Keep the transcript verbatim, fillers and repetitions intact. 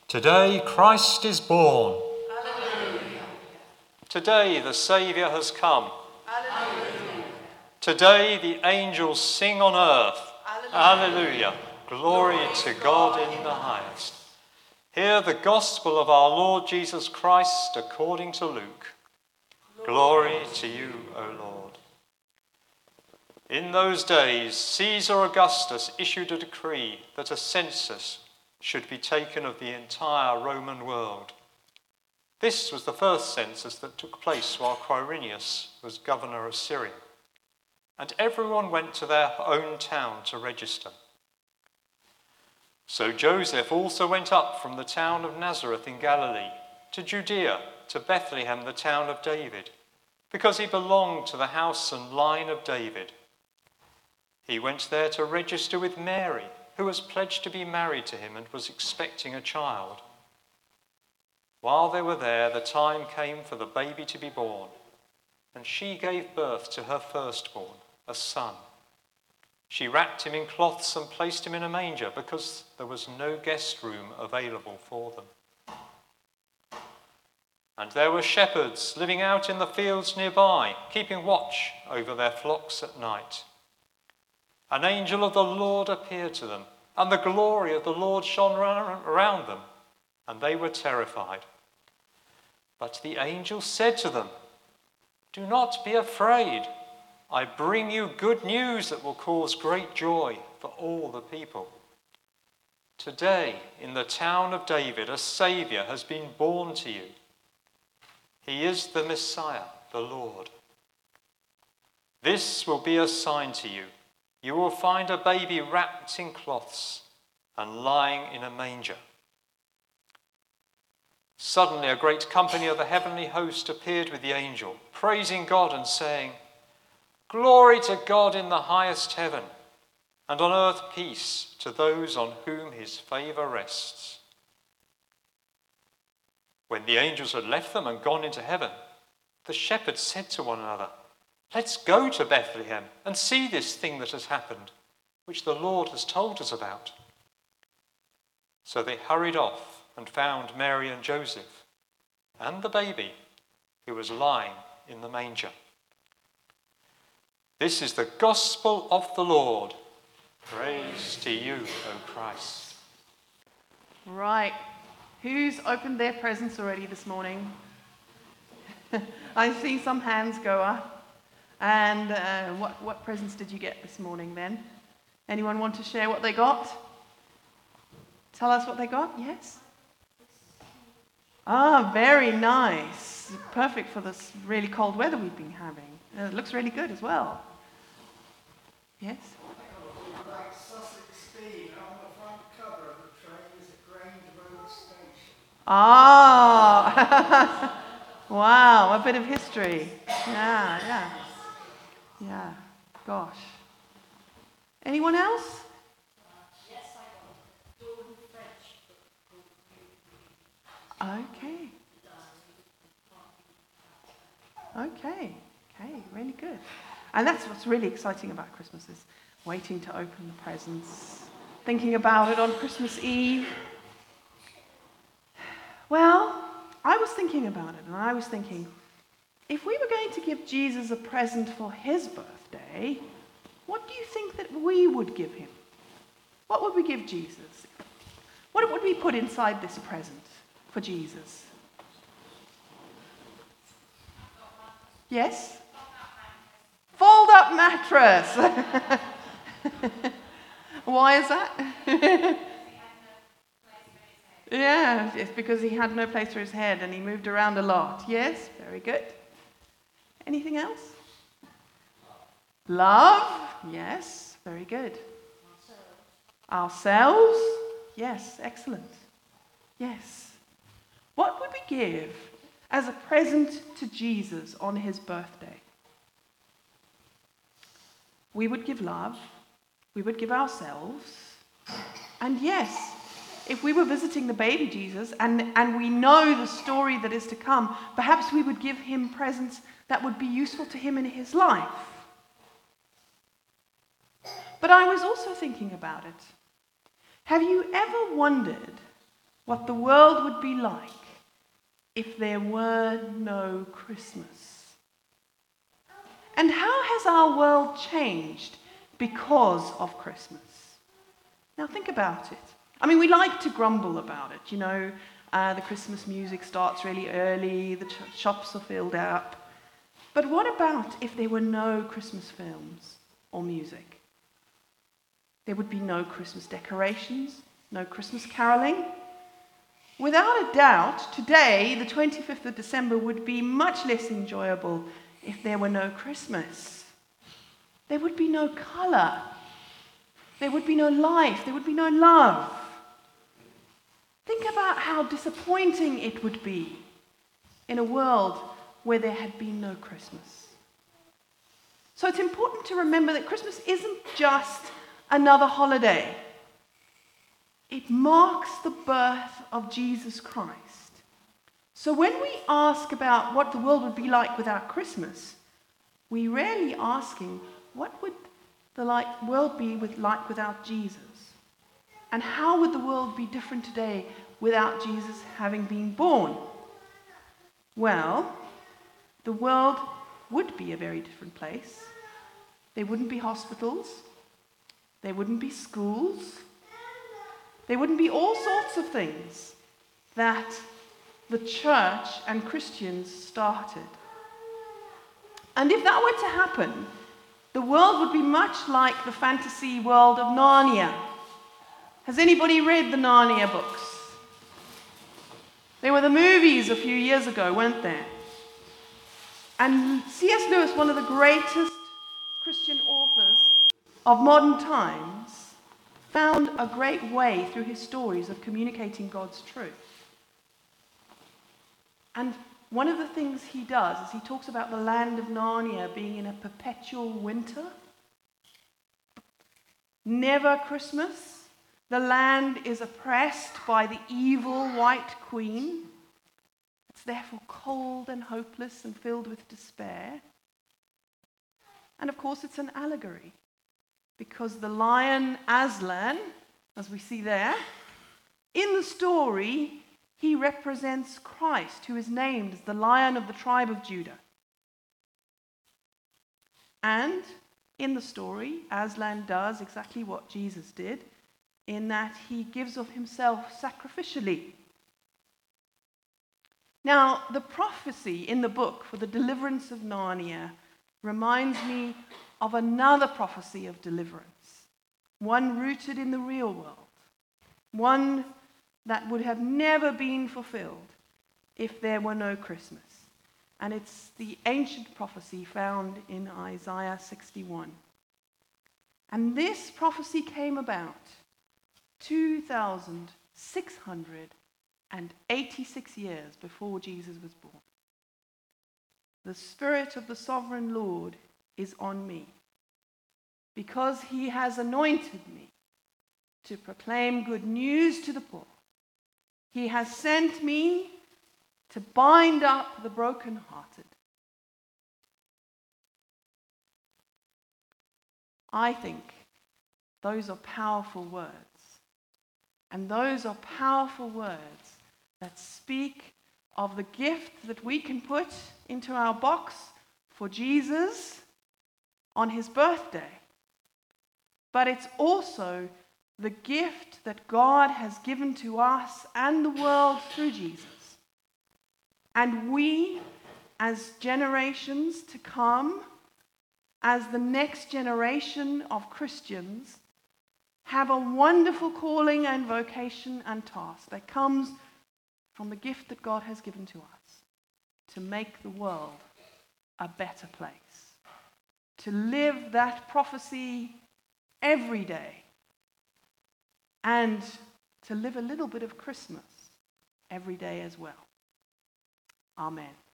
Today Christ is born. Alleluia. Today the Saviour has come. Alleluia. Today the angels sing on earth. Alleluia. Alleluia. Glory to God in the highest. Hear the gospel of our Lord Jesus Christ according to Luke. Glory to you, O Lord. In those days, Caesar Augustus issued a decree that a census should be taken of the entire Roman world. This was the first census that took place while Quirinius was governor of Syria, and everyone went to their own town to register. So Joseph also went up from the town of Nazareth in Galilee to Judea, to Bethlehem, the town of David, because he belonged to the house and line of David. He went there to register with Mary, who was pledged to be married to him and was expecting a child. While they were there, the time came for the baby to be born, and she gave birth to her firstborn, a son. She wrapped him in cloths and placed him in a manger because there was no guest room available for them. And there were shepherds living out in the fields nearby, keeping watch over their flocks at night. An angel of the Lord appeared to them, and the glory of the Lord shone around them, and they were terrified. But the angel said to them, "Do not be afraid. I bring you good news that will cause great joy for all the people. Today, in the town of David, a Saviour has been born to you. He is the Messiah, the Lord. This will be a sign to you. You will find a baby wrapped in cloths and lying in a manger." Suddenly a great company of the heavenly host appeared with the angel, praising God and saying, "Glory to God in the highest heaven, and on earth peace to those on whom his favour rests." When the angels had left them and gone into heaven, the shepherds said to one another, "Let's go to Bethlehem and see this thing that has happened, which the Lord has told us about." So they hurried off and found Mary and Joseph and the baby who was lying in the manger. This is the gospel of the Lord. Praise to you, O Christ. Right. Who's opened their presents already this morning? I see some hands go up. And uh, what, what presents did you get this morning then? Anyone want to share what they got? Tell us what they got, yes? Ah, very nice. Perfect for this really cold weather we've been having. Uh, it looks really good as well. Yes? Like Sussex Steam on the front cover of the train is at Grange Road Station. Ah! Wow, a bit of history. Yeah, yeah. Yeah, gosh. Anyone else? Yes, I got Dawn French book called Okay. Okay, okay, really good. And that's what's really exciting about Christmas, is waiting to open the presents, thinking about it on Christmas Eve. Well, I was thinking about it, and I was thinking, if we were going to give Jesus a present for his birthday, what do you think that we would give him? What would we give Jesus? What would we put inside this present for Jesus? Yes? Fold up mattress. Why is that? Yeah, it's because he had no place for his head and he moved around a lot. Yes, very good. Anything else? Love. Yes, very good. Ourselves. Yes, excellent. Yes. What would we give as a present to Jesus on his birthday? We would give love. We would give ourselves. And yes, if we were visiting the baby Jesus and, and we know the story that is to come, perhaps we would give him presents that would be useful to him in his life. But I was also thinking about it. Have you ever wondered what the world would be like if there were no Christmas. And how has our world changed because of Christmas? Now think about it. I mean, we like to grumble about it, you know, uh, the Christmas music starts really early, the ch- shops are filled up. But what about if there were no Christmas films or music? There would be no Christmas decorations, no Christmas caroling. Without a doubt, today, the twenty-fifth of December, would be much less enjoyable if there were no Christmas. There would be no colour. There would be no life. There would be no love. Think about how disappointing it would be in a world where there had been no Christmas. So it's important to remember that Christmas isn't just another holiday. It marks the birth of Jesus Christ. So when we ask about what the world would be like without Christmas, we're really asking, what would the like, world be with, like without Jesus? And how would the world be different today without Jesus having been born? Well, the world would be a very different place. There wouldn't be hospitals. There wouldn't be schools. There wouldn't be all sorts of things that the church and Christians started. And if that were to happen, the world would be much like the fantasy world of Narnia. Has anybody read the Narnia books? There were the movies a few years ago, weren't there? And C S Lewis, one of the greatest Christian authors of modern times, found a great way through his stories of communicating God's truth. And one of the things he does is he talks about the land of Narnia being in a perpetual winter. Never Christmas. The land is oppressed by the evil White Queen. It's therefore cold and hopeless and filled with despair. And of course it's an allegory, because the lion Aslan, as we see there, in the story, he represents Christ, who is named as the Lion of the tribe of Judah. And in the story, Aslan does exactly what Jesus did, in that he gives of himself sacrificially. Now, the prophecy in the book for the deliverance of Narnia reminds me of another prophecy of deliverance, one rooted in the real world, one that would have never been fulfilled if there were no Christmas. And it's the ancient prophecy found in Isaiah sixty-one. And this prophecy came about two thousand six hundred eighty-six years before Jesus was born. The Spirit of the Sovereign Lord is on me, because he has anointed me to proclaim good news to the poor. He has sent me to bind up the brokenhearted. I think those are powerful words. And those are powerful words that speak of the gift that we can put into our box for Jesus on his birthday. But it's also the gift that God has given to us and the world through Jesus. And we, as generations to come, as the next generation of Christians, have a wonderful calling and vocation and task that comes from the gift that God has given to us to make the world a better place, to live that prophecy every day, and to live a little bit of Christmas every day as well. Amen.